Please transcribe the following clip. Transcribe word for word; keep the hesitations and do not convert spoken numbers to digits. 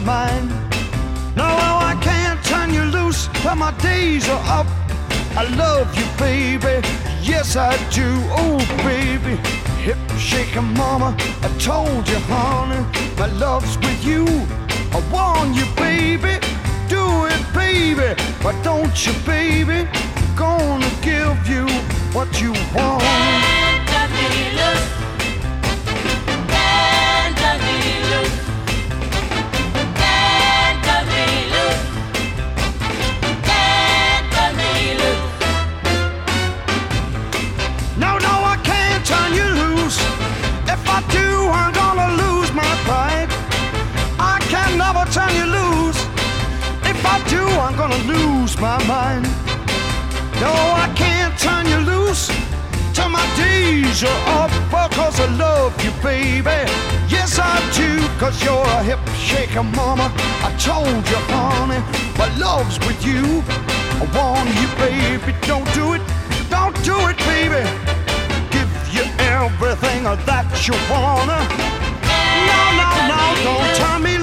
mind. No, I can't turn you loose till my days are up. I love you, baby, yes I do. Oh, baby, hip shaking mama, I told you, honey, my love's with you. I warn you, baby, do it, baby, but don't you, baby, gonna give you what you want. Can't turn me loose. Can't turn me loose. Can't turn me loose. Can't turn me loose. No, no, I can't turn you loose. If I do, I'm gonna lose my pride. I can never turn you loose. If I do, I'm gonna lose my mind. No, I can't turn you loose till my days are up. Because I love you, baby, yes I do. Cause you're a hip shaker, mama, I told you, honey, my love's with you. I warn you, baby, don't do it, don't do it, baby. Give you everything that you wanna. No, no, no, don't turn me